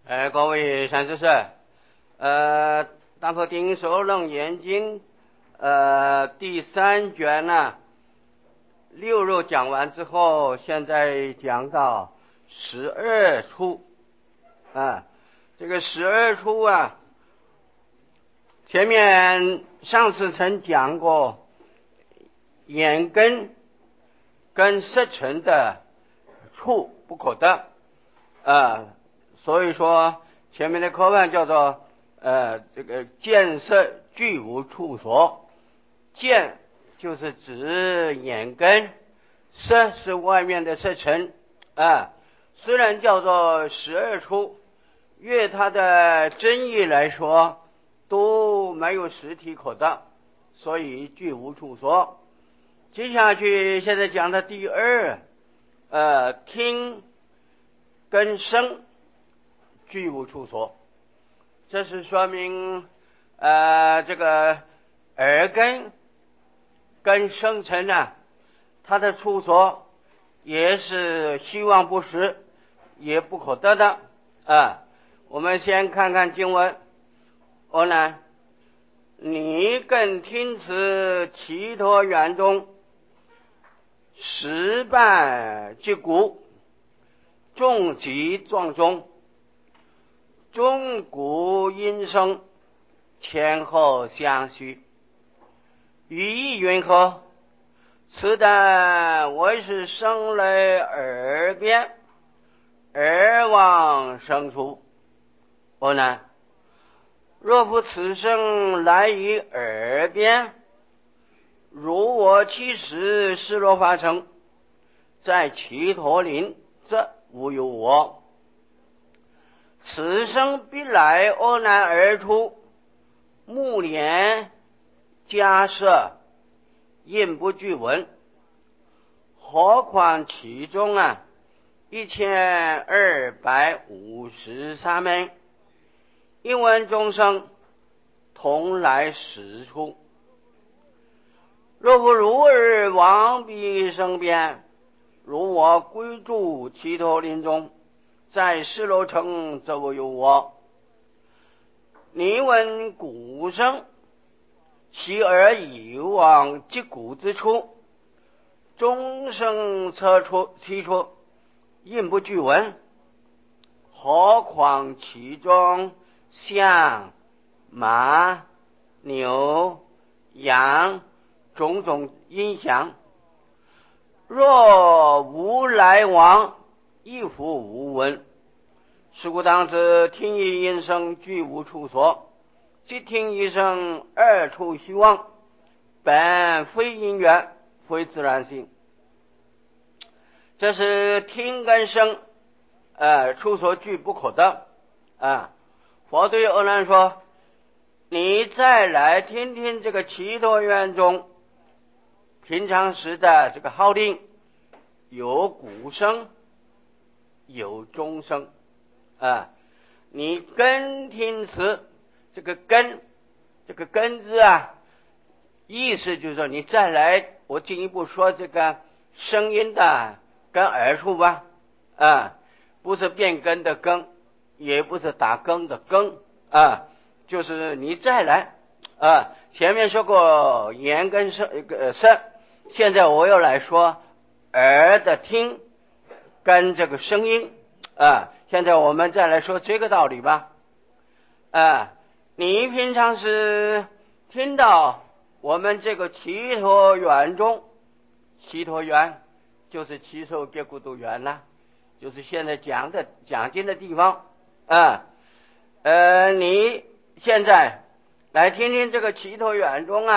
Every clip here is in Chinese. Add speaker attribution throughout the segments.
Speaker 1: 各位善知识，大佛顶首楞严经第3卷呢，6肉讲完之后，现在讲到12处这个12处前面上次曾讲过眼根跟色尘的处不可得所以说前面的课文叫做这个见色俱无处所。见就是指眼根，色是外面的色尘虽然叫做12处，越它的真义来说都没有实体可得，所以俱无处所。接下去现在讲的第二听跟声俱无处所，这是说明这个耳根跟声尘它的处所也是虚妄不实，也不可得的我们先看看经文。阿难，你更听此其陀园中十瓣之鼓，众集状中，钟鼓音声前后相续，语意云何？此等为是生来耳边，耳望生处。阿难，若复此生来于耳边，如我其时失落法城，在其陀林，则无有我。此生必来阿难而出，目连迦摄，应不具闻。何况其中1253门，因闻众生同来实处。若不如日往彼生边，如我归住其陀林中，在失落城，则无有我。你闻鼓声，其耳以往击鼓之处，钟声测出其处，应不具闻。何况其中象、马、牛、羊种种音响，若无来往，亦复无闻。是故当知听一音声俱无处所，即听一声二处虚妄，本非因缘，非自然性。这是听跟声处所俱不可得佛对阿难说，你再来听听这个其陀园中平常时的这个号令，有鼓声，有钟声你根听此，这个根字意思就是说，你再来，我进一步说这个声音的跟耳处吧不是变根的根，也不是打更的更就是你再来前面说过言跟声现在我又来说耳的听跟这个声音现在我们再来说这个道理吧你平常是听到我们这个其陀园中，其陀园就是其受结孤独园就是现在讲经的地方你现在来听听这个其陀园中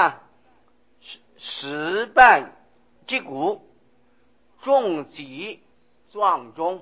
Speaker 1: 十瓣击鼓，众集状中，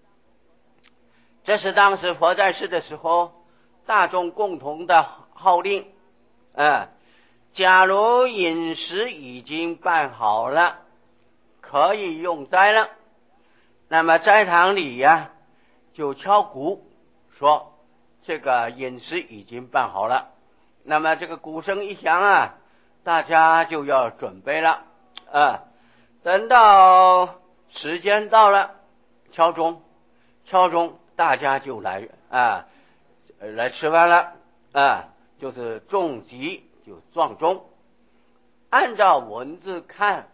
Speaker 1: 这是当时佛在世的时候大众共同的号令假如饮食已经办好了，可以用斋了，那么斋堂里就敲鼓说这个饮食已经办好了。那么这个鼓声一响大家就要准备了等到时间到了，敲钟大家就来来吃饭了就是重吉就撞钟。按照文字看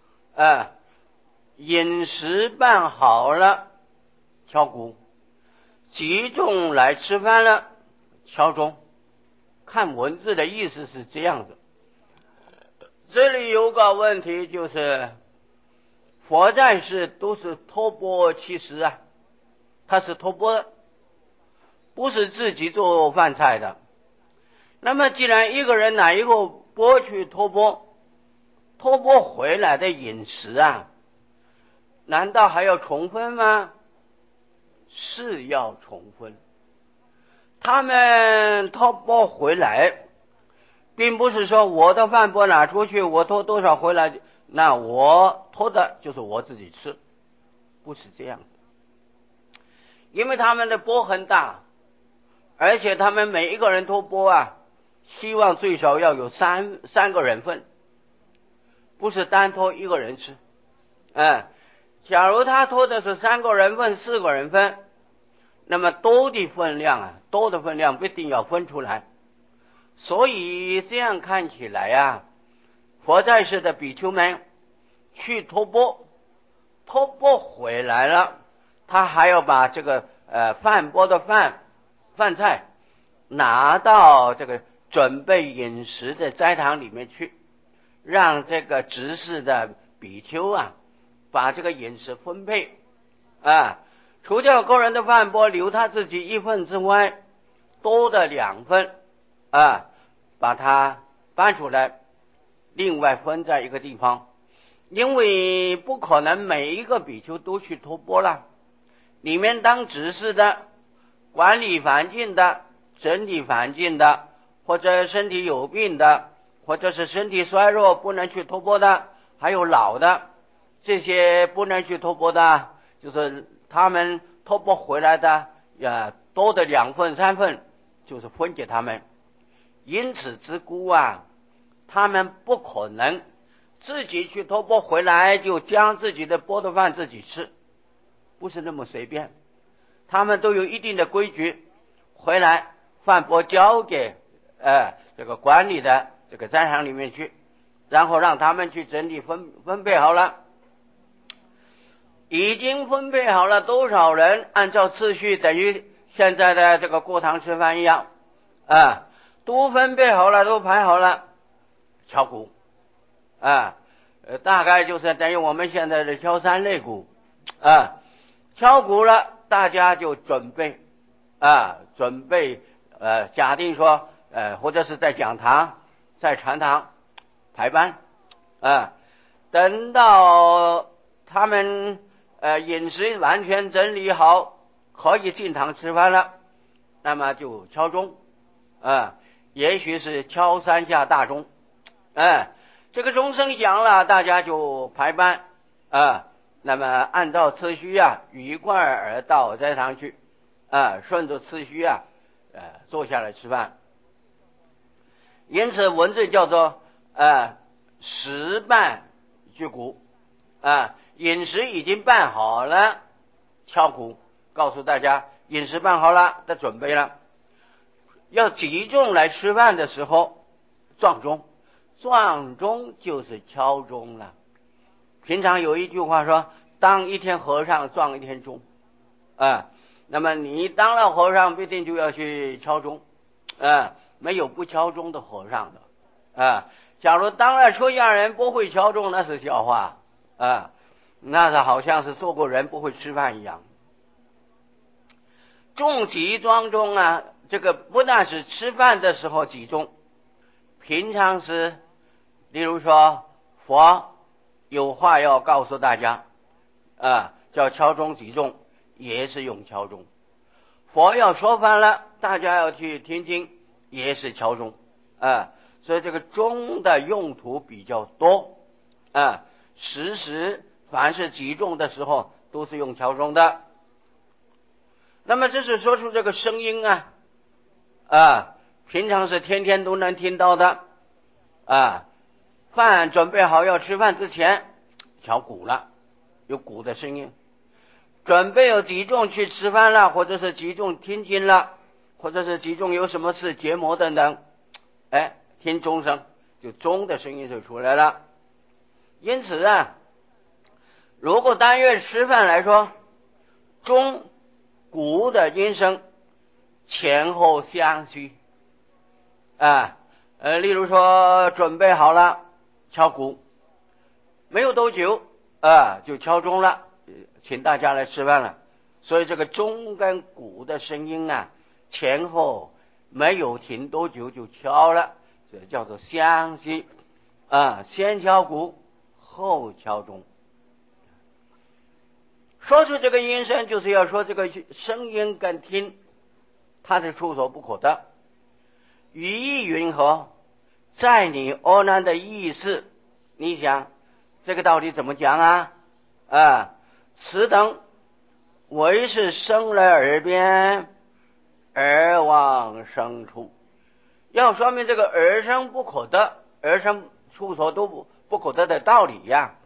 Speaker 1: 饮食办好了敲鼓，集中来吃饭了敲钟。看文字的意思是这样子。这里有个问题，就是佛在世都是托钵乞食他是托钵的，不是自己做饭菜的。那么既然一个人拿一个钵去托钵，托钵回来的饮食难道还要重分吗？是要重分。他们托钵回来，并不是说我的饭钵拿出去，我托多少回来，那我托的就是我自己吃，不是这样的。因为他们的钵很大，而且他们每一个人托钵希望最少要有三个人份，不是单托一个人吃。假如他托的是3个人份、4个人份，那么多的分量不一定要分出来。所以这样看起来佛在世的比丘们去托钵回来了，他还要把这个饭钵的饭菜拿到这个准备饮食的斋堂里面去，让这个执事的比丘把这个饮食分配除掉个人的饭钵留他自己1份之外，多的2份把它搬出来，另外分在一个地方。因为不可能每一个比丘都去托钵了，里面当执事的、管理环境的、整理环境的，或者身体有病的，或者是身体衰弱不能去托钵的，还有老的，这些不能去托钵的，就是他们托钵回来的多的2份3份就是分给他们。因此之故他们不可能自己去托钵回来就将自己的钵的饭自己吃，不是那么随便。他们都有一定的规矩，回来饭钵交给这个管理的这个斋堂里面去，然后让他们去整理分配好了。已经分配好了多少人，按照次序，等于现在的这个过堂吃饭一样都分配好了，都排好了，敲鼓大概就是等于我们现在的敲3类鼓敲鼓了，大家就准备假定说或者是在讲堂在禅堂排班等到他们饮食完全整理好，可以进堂吃饭了，那么就敲钟也许是敲3下大钟这个钟声响了，大家就排班那么按照次序鱼贯而到斋堂去顺着次序坐下来吃饭。因此文字叫做食办具鼓饮食已经办好了，敲鼓告诉大家饮食办好了，的准备了。要集中来吃饭的时候撞钟就是敲钟了。平常有一句话说，当一天和尚撞一天钟那么你当了和尚必定就要去敲钟没有不敲钟的和尚的假如当了出家人不会敲钟，那是笑话那是好像是做过人不会吃饭一样。重集装钟这个不但是吃饭的时候集中，平常时例如说佛有话要告诉大家叫敲钟集中，也是用敲钟。佛要说饭了，大家要去听经，也是敲钟所以这个钟的用途比较多时凡是集中的时候都是用敲钟的。那么这是说出这个声音平常是天天都能听到的饭准备好要吃饭之前敲鼓了，有鼓的声音。 准备有集中去吃饭了，或者是集中听经了，或者是集中有什么事结膜等等，听钟声，就钟的声音就出来了。因此啊，如果单月吃饭来说，钟鼓的音声前后相续例如说准备好了敲鼓，没有多久就敲钟了，请大家来吃饭了。所以这个钟跟鼓的声音啊，前后没有停多久就敲了，这叫做相续先敲鼓后敲钟。说出这个音声，就是要说这个声音跟听它是触所不可的，语义云何，在你阿难的意思，你想这个到底怎么讲此等唯是生来耳边，而往生处。要说明这个耳生不可得，耳生触所都不可得的道理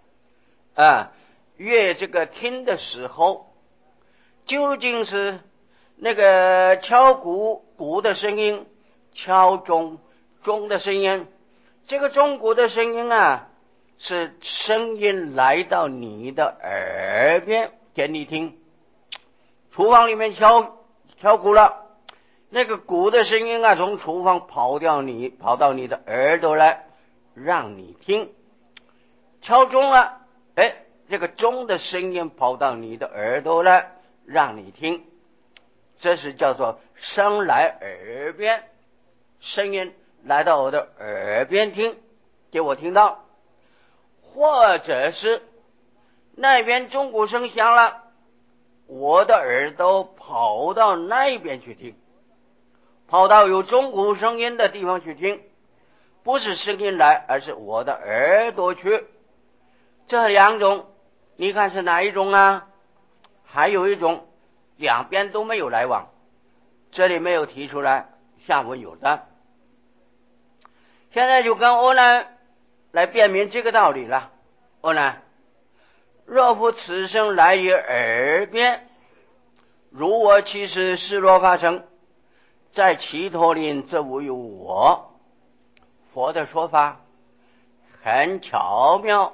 Speaker 1: 越这个听的时候，究竟是那个敲鼓的声音，敲钟的声音，这个钟鼓的声音是声音来到你的耳边给你听。厨房里面敲鼓了，那个鼓的声音从厨房跑到你的耳朵来让你听。敲钟了，这个钟的声音跑到你的耳朵来让你听，这是叫做声来耳边，声音来到我的耳边听，给我听到。或者是那边钟鼓声响了，我的耳朵跑到那边去听，跑到有钟鼓声音的地方去听，不是声音来，而是我的耳朵去。这两种你看是哪一种还有一种两边都没有来往，这里没有提出来，下文有的。现在就跟阿难来辨明这个道理了。阿难，若复此声来于耳边，如我其实失落发生，在其陀林则无有我。佛的说法很巧妙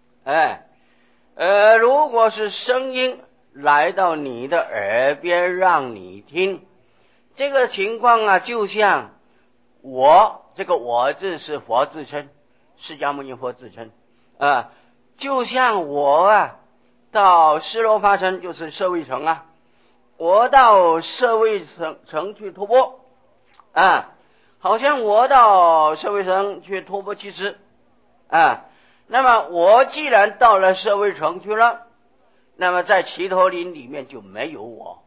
Speaker 1: 如果是声音来到你的耳边让你听，这个情况就像这个我字是佛自称，释迦牟尼佛自称就像我到尸罗发城，就是舍卫城我到舍卫城去托钵好像我到舍卫城去托钵乞食那么我既然到了舍卫城去了，那么在祇陀林里面就没有我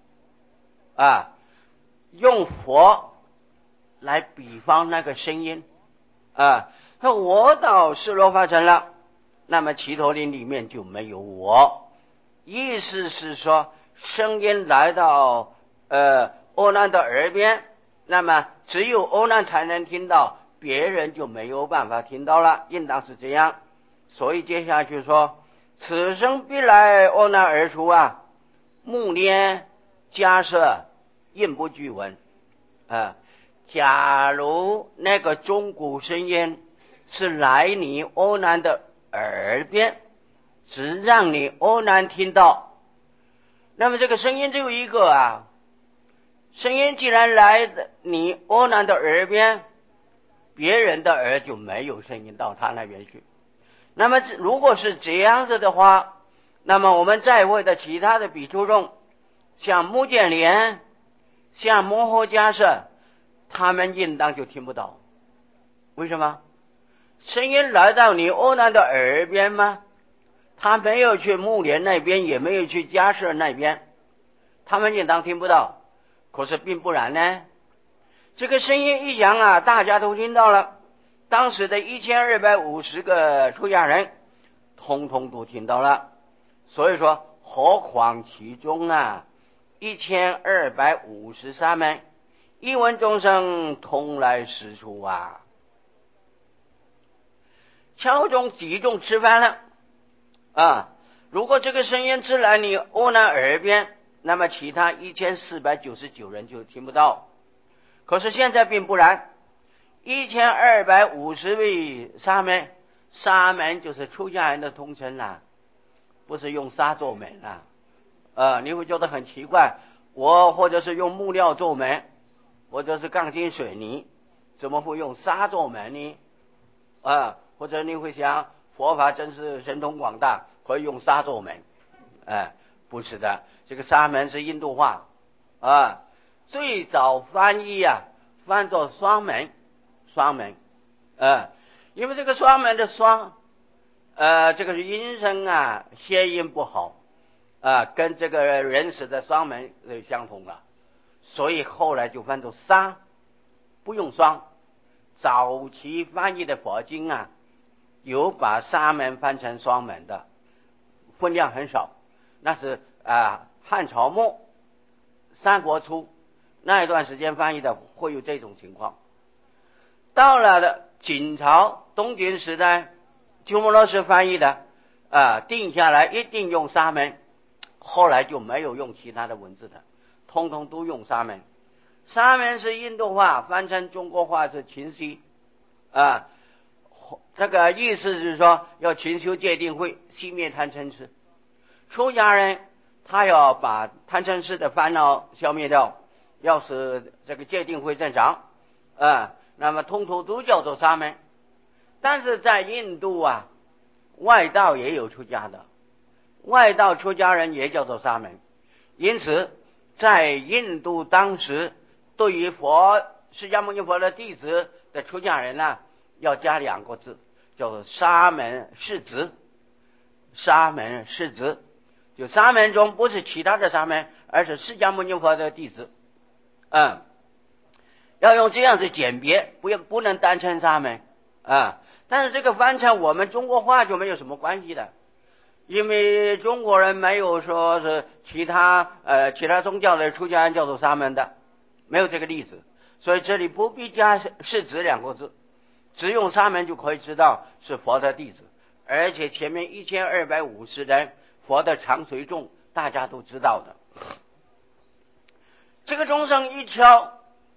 Speaker 1: 用佛来比方那个声音那我到尸罗发城了，那么祇陀林里面就没有我。意思是说，声音来到阿难的耳边，那么只有阿难才能听到，别人就没有办法听到了，应当是这样。所以接下去说，此声必来阿难而出目念假设应不具闻假如那个钟鼓声音是来你阿难的耳边，只让你阿难听到，那么这个声音只有一个声音既然来你阿难的耳边，别人的耳就没有声音到他那边去。那么如果是这样子的话，那么我们在位的其他的比丘众，像目犍连，像摩诃迦叶，他们应当就听不到。为什么？声音来到你阿难的耳边吗？他没有去目犍那边，也没有去迦叶那边，他们应当听不到。可是并不然呢，这个声音一响大家都听到了，当时的1250个出家人通通都听到了。所以说何况其中1253门一闻众生同来实处敲钟集中吃饭了如果这个声音只来你阿难耳边，那么其他1499人就听不到。可是现在并不然，1250位沙门，沙门就是出家人的通称啦，不是用沙做门啦。你会觉得很奇怪，我或者是用木料做门，或者是钢筋水泥，怎么会用沙做门呢？或者你会想，佛法真是神通广大，可以用沙做门。不是的，这个沙门是印度话最早翻译翻作双门，因为这个双门的双这个音声谐音不好跟这个人死的双门相同了，所以后来就翻作沙，不用双。早期翻译的佛经有把沙门翻成双门的，分量很少，那是汉朝末三国初那一段时间翻译的，会有这种情况。到了晋朝东晋时代，鸠摩罗什翻译的定下来一定用沙门，后来就没有用其他的文字的，通通都用沙门。沙门是印度话，翻成中国话是勤息这个意思是说要勤修戒定慧，熄灭贪嗔痴。出家人他要把贪嗔痴的烦恼消灭掉，要使这个戒定慧正常那么通通都叫做沙门。但是在印度外道也有出家的，外道出家人也叫做沙门。因此在印度当时对于释迦牟尼佛的弟子的出家人要加2个字，叫做沙门释子。沙门释子，就沙门中不是其他的沙门，而是释迦牟尼佛的弟子要用这样子简别，不能单称沙门但是这个翻成我们中国话就没有什么关系的，因为中国人没有说是其他宗教的出家人叫做沙门的，没有这个例子，所以这里不必加释子2个字，只用沙门就可以知道是佛的弟子。而且前面1250人佛的常随众大家都知道的。这个钟声一敲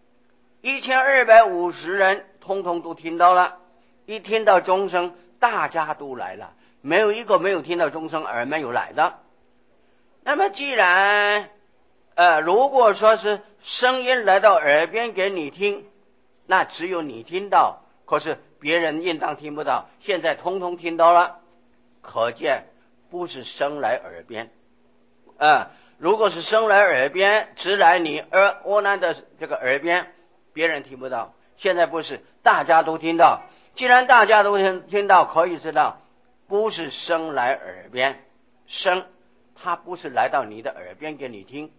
Speaker 1: ，1250人通通都听到了，一听到钟声大家都来了，没有一个没有听到钟声而没有来的。那么既然如果说是声音来到耳边给你听，那只有你听到，可是别人应当听不到，现在通通听到了，可见不是声来耳边如果是声来耳边，只来你阿难的这个耳边，别人听不到。现在不是，大家都听到。既然大家都听到，可以知道不是声来耳边，声它不是来到你的耳边给你听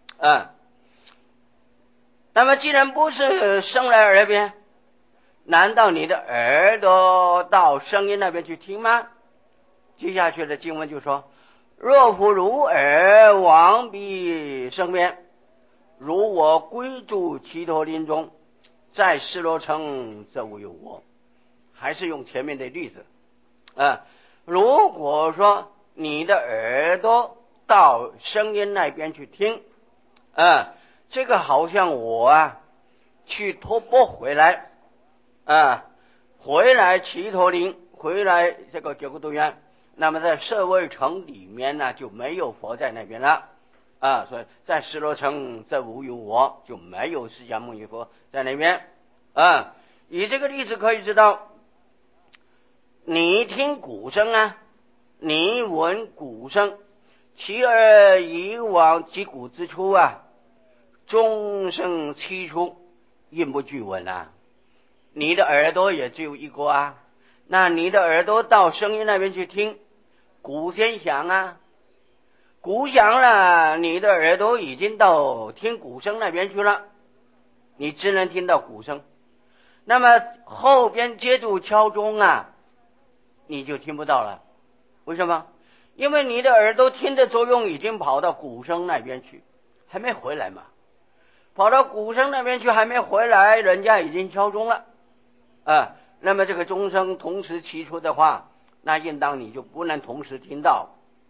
Speaker 1: 那么既然不是声来耳边，难道你的耳朵到声音那边去听吗？接下去的经文就说，若复如耳往彼声边，如我归住祇陀林中，在尸罗城则无有我。还是用前面的例子如果说你的耳朵到声音那边去听这个好像我去托钵回来回来祇陀林，回来这个九国多园，那么在舍卫城里面就没有佛在那边了所以在尸罗城则无有我，就没有释迦牟尼佛在那边以这个例子可以知道，你听鼓声你闻鼓声，其耳以往击鼓之初钟声七出，应不俱闻你的耳朵也只有一个那你的耳朵到声音那边去听，鼓先响鼓响了，你的耳朵已经到听鼓声那边去了，你只能听到鼓声。那么后边接住敲钟你就听不到了。为什么？因为你的耳朵听的作用已经跑到鼓声那边去，还没回来嘛。跑到鼓声那边去还没回来，人家已经敲钟了那么这个钟声同时起出的话，那应当你就不能同时听到。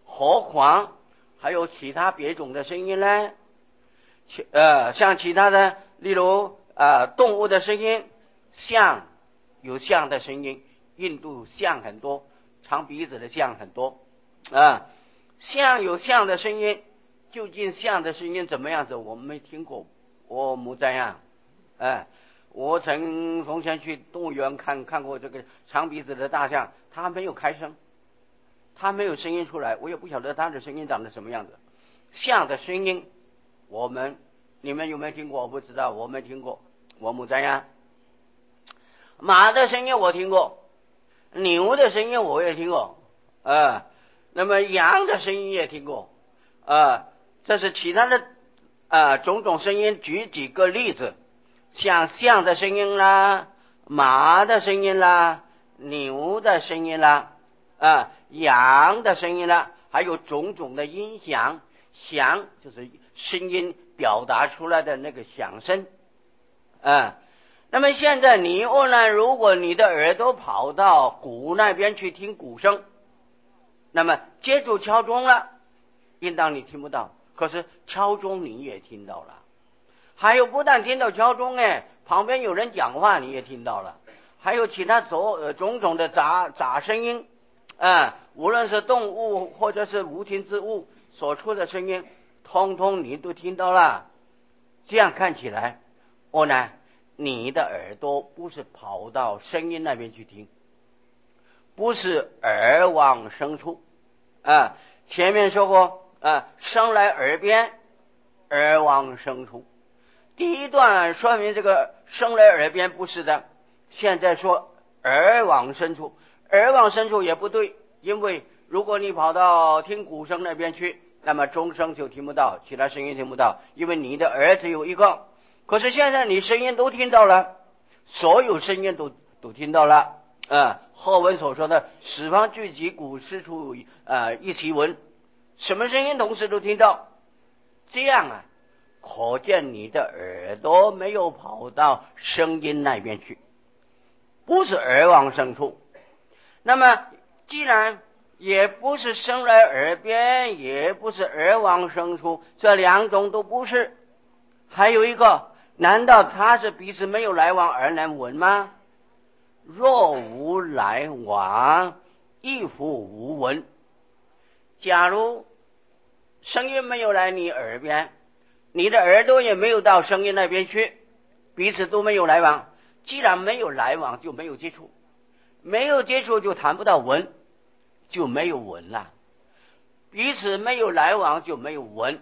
Speaker 1: 何况还有其他别种的声音呢？像其他的，例如动物的声音，象有象的声音，印度象很多，长鼻子的象很多象有象的声音，究竟象的声音怎么样子？我们没听过，我没这样。我从前去动物园看过这个长鼻子的大象，它没有开声，它没有声音出来，我也不晓得它的声音长得什么样子。象的声音，你们有没有听过？我不知道，我没听过，我没这样。马的声音我听过，牛的声音我也听过，那么羊的声音也听过，这是其他的种种声音。举几个例子，像象的声音啦，马的声音啦，牛的声音啦，羊的声音啦，还有种种的音响，响就是声音表达出来的那个响声，那么现在你问呢，如果你的耳朵跑到鼓那边去听鼓声，那么接触敲钟了，应当你听不到，可是敲钟你也听到了。还有不但听到敲钟，旁边有人讲话你也听到了，还有其他种种的杂声音，无论是动物或者是无形之物所出的声音，通通你都听到了。这样看起来，你的耳朵不是跑到声音那边去听，不是耳往生出，前面说过，生来耳边，耳往生出。第一段说明这个生来耳边不是的，现在说耳往生出，耳往生出也不对，因为如果你跑到听鼓声那边去，那么钟声就听不到，其他声音听不到，因为你的耳只有一个。可是现在你声音都听到了，所有声音都听到了，后文所说的十方聚集鼓师处一齐闻，什么声音同时都听到，这样可见你的耳朵没有跑到声音那边去，不是耳往生出。那么既然也不是生来耳边，也不是耳往生出，这两种都不是，还有一个，难道它是彼此没有来往而能闻吗？若无来往，亦复无闻。假如声音没有来你耳边，你的耳朵也没有到声音那边去，彼此都没有来往。既然没有来往，就没有接触，没有接触就谈不到闻，就没有闻了。彼此没有来往就没有闻，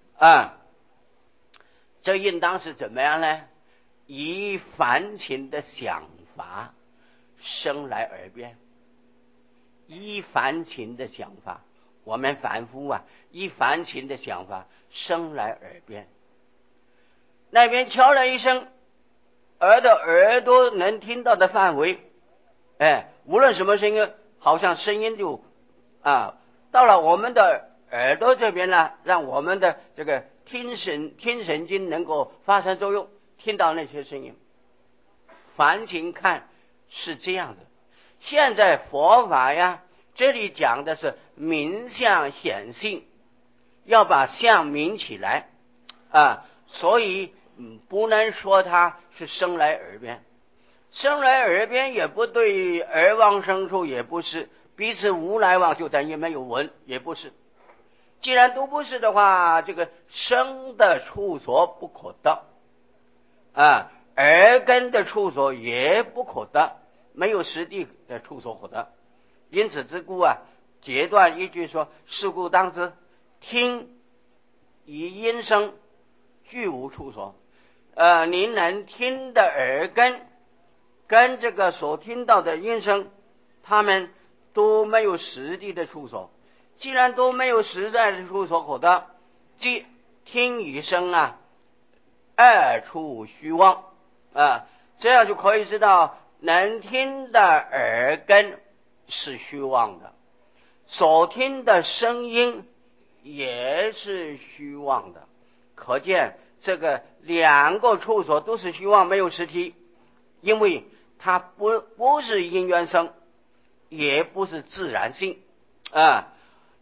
Speaker 1: 这应当是怎么样呢？以凡情的想法生来耳边，以凡情的想法，我们凡夫以凡情的想法生来耳边。那边敲了一声，耳朵能听到的范围，无论什么声音，好像声音就到了我们的耳朵这边呢，让我们的这个听神经能够发生作用，听到那些声音。凡情看是这样的。现在佛法这里讲的是明相显性，要把相明起来所以不能说它是生来耳边，生来耳边也不对，耳往生处也不是，彼此无来往就等于没有闻，也不是。既然都不是的话，这个生的处所不可得耳根的处所也不可得，没有实地的处所可得。因此之故截断一句说，是故当知听以音声俱无处所。您能听的耳根跟这个所听到的音声，他们都没有实地的处所。既然都没有实在的处所可得，即听与声二处虚妄这样就可以知道，能听的耳根是虚妄的，所听的声音也是虚妄的。可见这个两个处所都是虚妄，没有实体，因为它不是因缘生，也不是自然性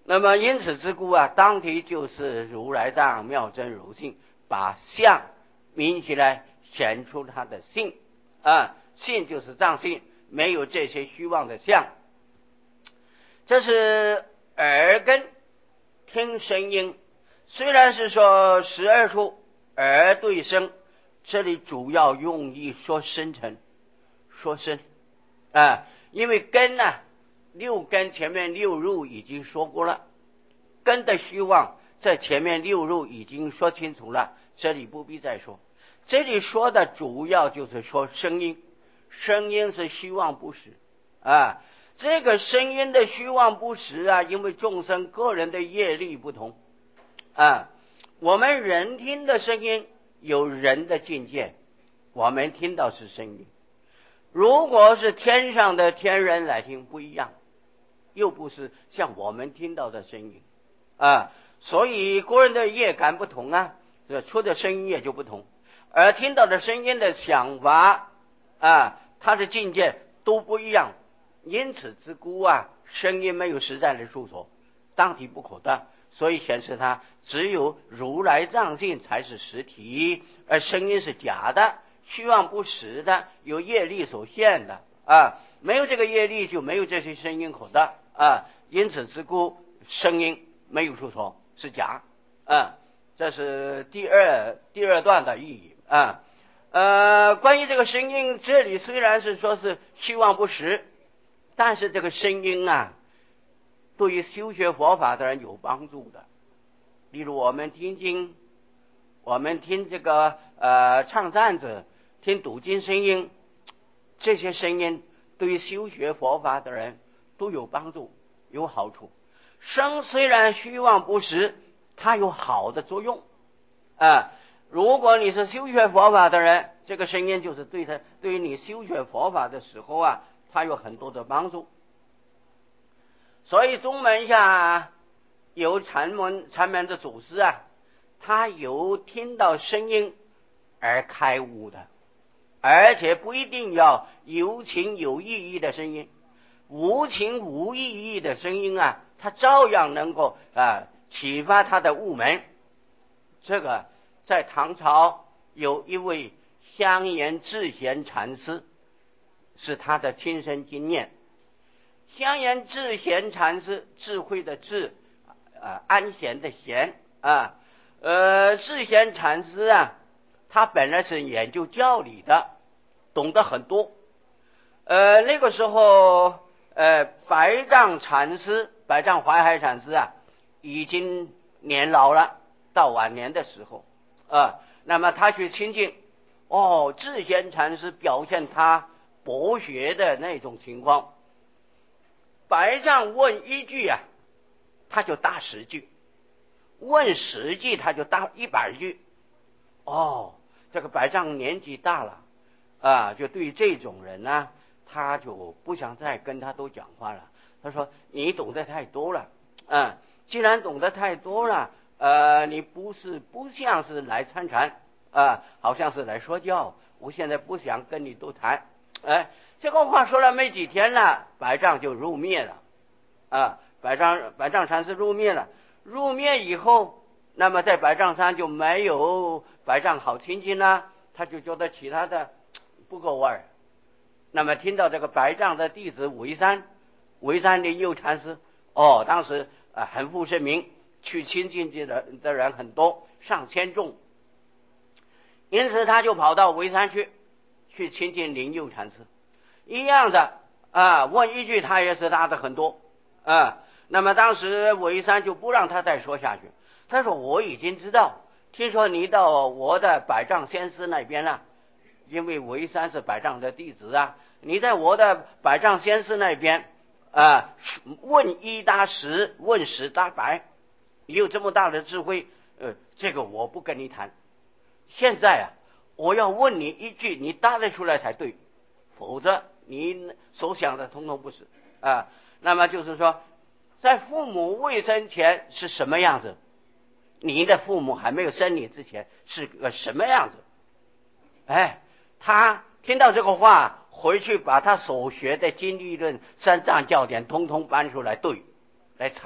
Speaker 1: 那么因此之故啊，当体就是如来藏妙真如性，把相明起来，显出他的性啊，性就是藏性，没有这些虚妄的相。这是耳根听声音，虽然是说12处耳对声，这里主要用意说深层，说深啊，因为根呢，6根前面6入已经说过了，根的虚妄在前面6入已经说清楚了，这里不必再说。这里说的主要就是说声音，声音是虚妄不实啊。这个声音的虚妄不实啊，因为众生个人的业力不同啊。我们人听的声音有人的境界，我们听到是声音。如果是天上的天人来听不一样，又不是像我们听到的声音啊。所以个人的业感不同啊，出的声音也就不同，而听到的声音的想法啊，他的境界都不一样。因此之故啊，声音没有实在的处所，当体不可得，所以显示它只有如来藏性才是实体，而声音是假的，虚妄不实的，有业力所现的啊，没有这个业力就没有这些声音可得啊。因此之故，声音没有处所，是假啊。这是第二段的意义啊。关于这个声音，这里虽然是说是虚妄不实，但是这个声音啊，对于修学佛法的人有帮助的。例如我们听经，我们听这个唱赞者，听读经声音，这些声音对于修学佛法的人都有帮助，有好处。声虽然虚妄不实，它有好的作用啊。如果你是修学佛法的人，这个声音就是对于你修学佛法的时候啊，它有很多的帮助。所以宗门下有禅门的祖师啊，他有听到声音而开悟的，而且不一定要有情有意义的声音，无情无意义的声音啊，他照样能够启发他的悟门。这个在唐朝有一位香严智贤禅师，是他的亲身经验。香严智贤禅师，智慧的智，安闲的闲啊。智贤禅师啊，他本来是研究教理的，懂得很多。那个时候，白丈怀海禅师啊，已经年老了，到晚年的时候啊，那么他去亲近，智贤禅师表现他博学的那种情况。白丈问1句啊，他就答10句；问10句，他就答100句。这个白丈年纪大了啊，就对这种人呢，他就不想再跟他多讲话了。他说：“你懂得太多了，既然懂得太多了，你不像是来参禅好像是来说教。我现在不想跟你多谈。”这个话说了没几天了，白丈就入灭了白丈禅师入灭了。入灭以后，那么在白丈山就没有白丈好亲近了，他就觉得其他的不够味儿。那么听到这个白丈的弟子维山灵佑禅师，当时很负盛名，去亲近的人很多，上千众。因此他就跑到维山去亲近灵佑禅师。一样的问1句他也是答的很多那么当时维山就不让他再说下去，他说：“我已经知道，听说你到我的百丈先师那边了，因为维山是百丈的弟子你在我的百丈先师那边问1答10，问10答100，你有这么大的智慧，这个我不跟你谈。现在我要问你1句，你答得出来才对，否则你所想的通通不是那么就是说，在父母未生前是什么样子，你的父母还没有生你之前是个什么样子。他听到这个话，回去把他所学的经律论、三藏教典通通搬出来来查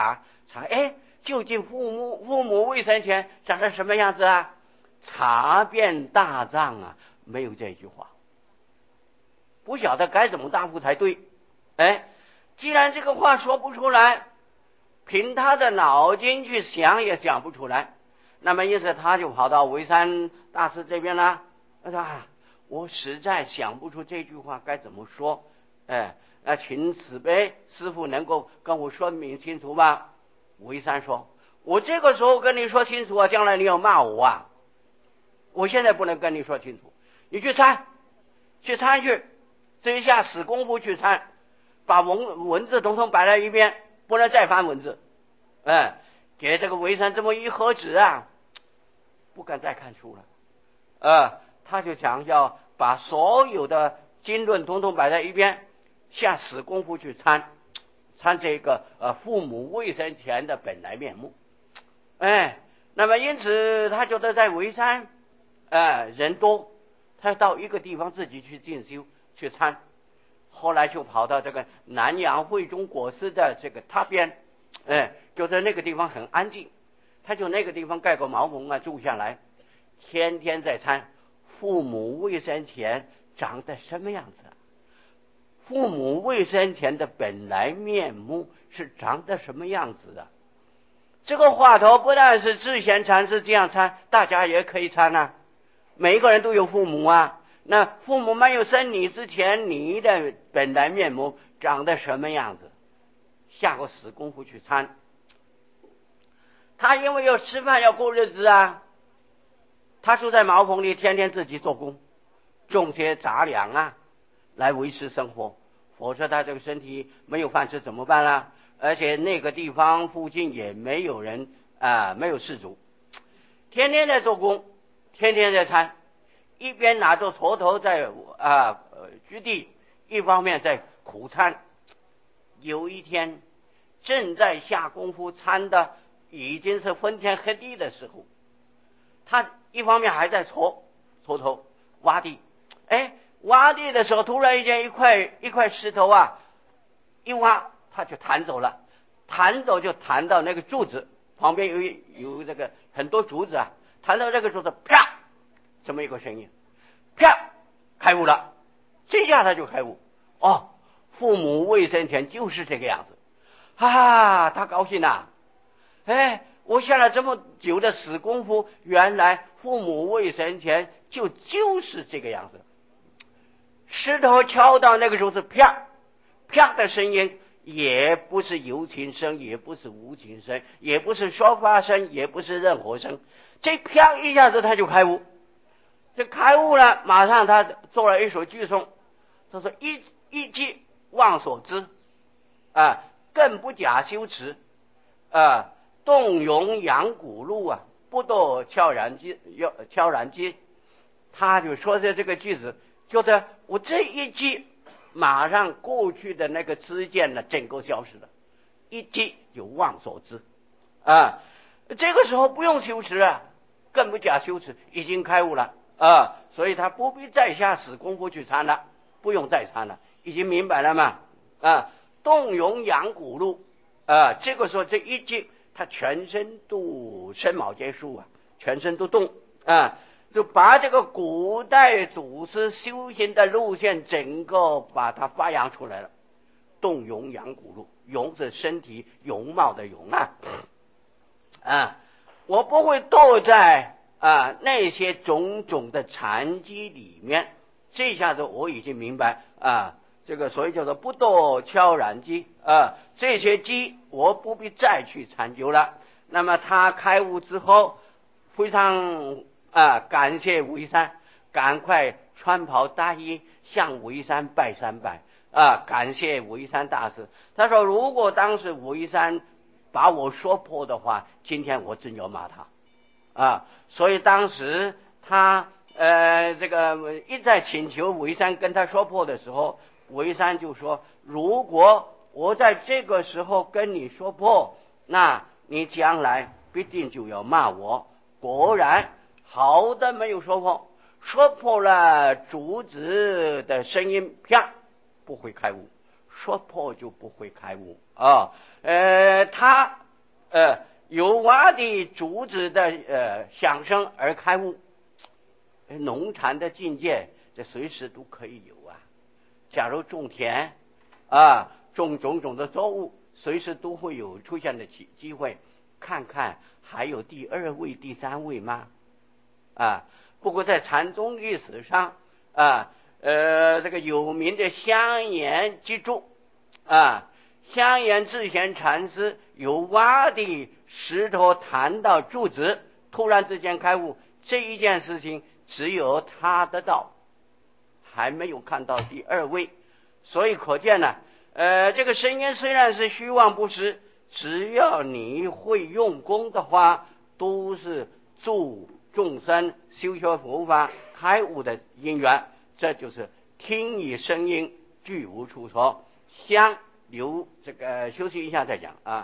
Speaker 1: 查，究竟父母未生前长成什么样子啊？查遍大藏啊，没有这句话，不晓得该怎么答复才对。既然这个话说不出来，凭他的脑筋去想也想不出来，那么因此他就跑到维山大师这边了。他说我实在想不出这句话该怎么说，那请慈悲师父能够跟我说明清楚吧。维山说，我这个时候跟你说清楚啊，将来你要骂我啊，我现在不能跟你说清楚，你去参去，这一下死功夫去参，把文字统统摆在一边，不能再翻文字。给这个维山这么一合指啊，不敢再看书了。他就想要把所有的经论统统摆在一边，下死功夫去参这个父母未生前的本来面目。那么因此他觉得在维山人多，他到一个地方自己去进修去参。后来就跑到这个南阳慧中国师的这个他边，就在那个地方很安静，他就那个地方盖个茅棚啊住下来，天天在参父母未生前长得什么样子，父母未生前的本来面目是长得什么样子的。这个话头不但是智贤禅师这样参，大家也可以参啊，每一个人都有父母啊，那父母没有生你之前，你的本来面目长得什么样子，下个死功夫去参。他因为要吃饭要过日子啊，他住在茅棚里，天天自己做工，种些杂粮啊来维持生活，否则他这个身体没有饭吃怎么办啦？而且那个地方附近也没有人没有事主，天天在做工，天天在参，一边拿着锄头在居地，一方面在苦参。有一天正在下功夫参的已经是昏天黑地的时候，他一方面还在锄头挖地，挖地的时候突然间一块石头啊一挖，他就弹走了，弹走就弹到那个柱子旁边，有这个很多竹子啊，弹到这个柱子，啪，这么一个声音，啪，开悟了。这下他就开悟，父母未生前就是这个样子他高兴了。我下了这么久的死功夫，原来父母未生前就是这个样子。石头敲到那个时候是啪啪的声音，也不是有情声，也不是无情声，也不是说法声，也不是任何声，这啪一下子他就开悟。这开悟了，马上他做了一首句诵，他说一即忘所知更不假修持动容扬骨路不堕悄然机。他就说的这个句子，觉得我这一击马上过去的那个知见呢整个消失了，一击就忘所知这个时候不用修持更不假修持，已经开悟了所以他不必再下死功夫去参了，不用再参了，已经明白了嘛动容扬骨路这个时候这一击他全身都生毛结束全身都动就把这个古代祖师修行的路线整个把它发扬出来了。动容扬骨路，容是身体容貌的容我不会堕在那些种种的禅机里面，这下子我已经明白这个所以叫做不堕悄然机这些机我不必再去参究了。那么他开悟之后非常感谢维山，赶快穿袍大衣向维山拜3拜感谢维山大师。他说如果当时维山把我说破的话，今天我真要骂他所以当时他这个一再请求维山跟他说破的时候，维山就说如果我在这个时候跟你说破，那你将来必定就要骂我。果然好的没有说破，说破了竹子的声音啪不会开悟，说破就不会开悟他由挖地竹子的响声而开悟。农禅的境界，这随时都可以有啊。假如种田种种种的作物，随时都会有出现的机会。看看还有第二位、第三位吗？不过在禅宗历史上这个有名的香严记注香严智贤禅师由挖地石头弹到柱子，突然之间开悟，这一件事情只有他得到，还没有看到第二位。所以可见呢，这个声音虽然是虚妄不实，只要你会用功的话，都是助众生修学佛法开悟的因缘。这就是听以声音具无处所。香留这个休息一下再讲啊。